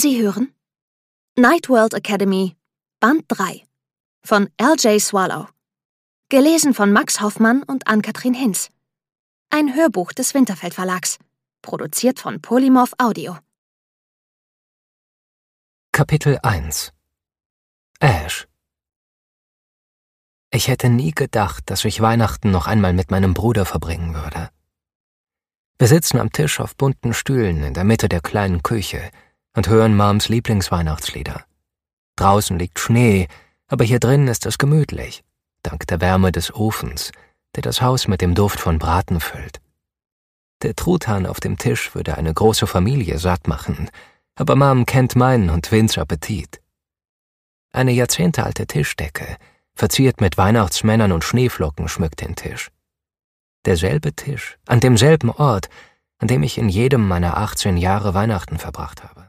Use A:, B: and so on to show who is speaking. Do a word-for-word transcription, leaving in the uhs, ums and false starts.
A: Sie hören Night World Academy, Band drei von L J Swallow. Gelesen von Max Hoffmann und Ann-Kathrin Hinz. Ein Hörbuch des Winterfeld Verlags. Produziert von Polymorph Audio.
B: Kapitel eins. Ash. Ich hätte nie gedacht, dass ich Weihnachten noch einmal mit meinem Bruder verbringen würde. Wir sitzen am Tisch auf bunten Stühlen in der Mitte der kleinen Küche und hören Moms Lieblingsweihnachtslieder. Draußen liegt Schnee, aber hier drin ist es gemütlich, dank der Wärme des Ofens, der das Haus mit dem Duft von Braten füllt. Der Truthahn auf dem Tisch würde eine große Familie satt machen, aber Mom kennt meinen und Vince Appetit. Eine jahrzehntealte Tischdecke, verziert mit Weihnachtsmännern und Schneeflocken, schmückt den Tisch. Derselbe Tisch, an demselben Ort, an dem ich in jedem meiner achtzehn Jahre Weihnachten verbracht habe.